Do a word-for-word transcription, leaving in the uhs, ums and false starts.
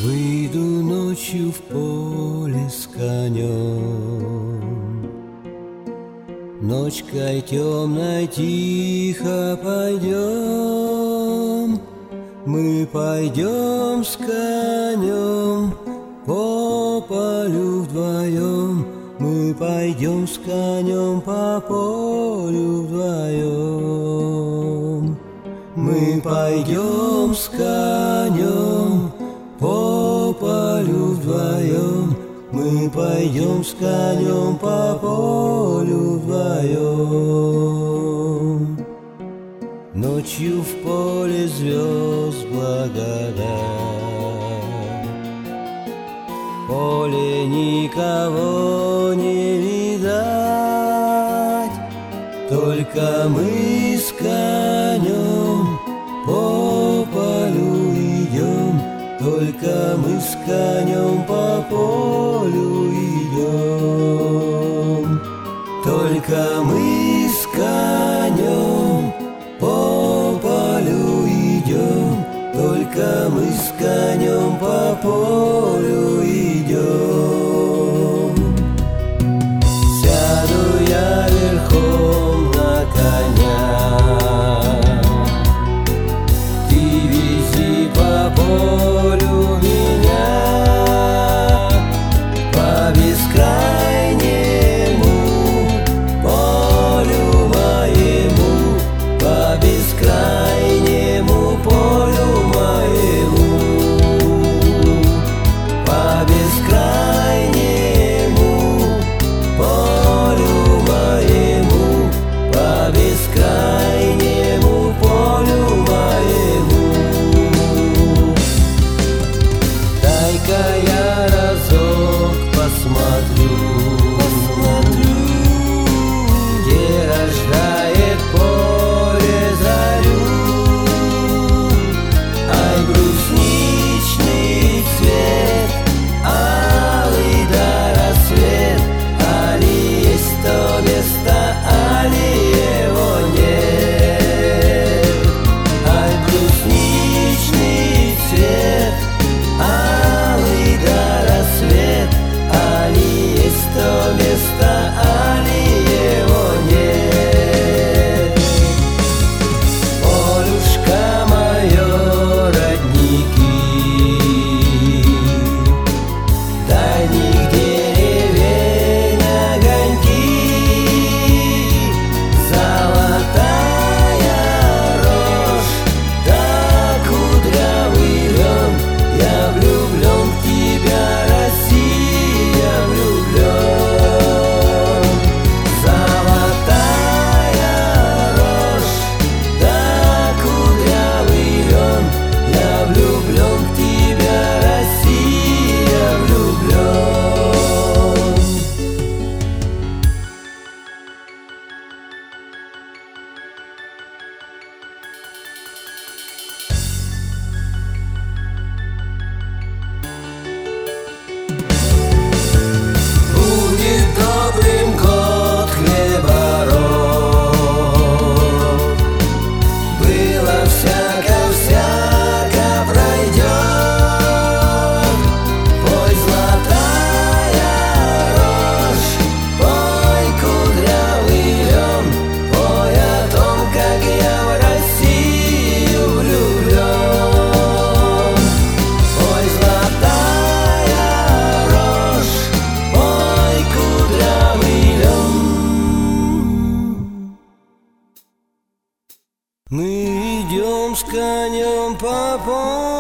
Выйду ночью в поле с конем, ночкой темной тихо пойдем. Мы пойдем с конем по полю вдвоем, мы пойдем с конем по полю вдвоем. Мы пойдем с конем по полю вдвоем, мы пойдем с конем по полю вдвоем. Ночью в поле звезд благодать, поле никого не видать, только мы с конем по полю идем, только мы с конем по полю идем, только мы с конем по полю идем, только мы с конем по полю идем. Сяду я верхом на коня, ты вези по полю меня, по бескрайнему полю моему, по бескрайнему полю моему, по бескрайнему полю моему, по бескрайнему полю моему. Дай-ка я разок посмотрю, посмотрю, где рождает поле зарю. Ай, брусничный цвет, алый да рассвет, али есть то место, али его нет. Ай, брусничный цвет, алый да рассвет, али есть то место, али его нет. Полюшка мое, родники, дальних деревень огоньки, золотая рожь, да кудрявый лен. Я влюблен в тебя, Россия, влюблен. Золотая рожь, да кудрявый лен. Я влюблен в тебя, Россия, влюблен. Будет добрым год хлебороб, было всяко-всяко пройдет. Пой, золотая рожь, пой, кудрявый лен, пой о том, как я в Россию влюблен. Пой, золотая рожь, пой, кудрявый лен. Мы идем с конем по полю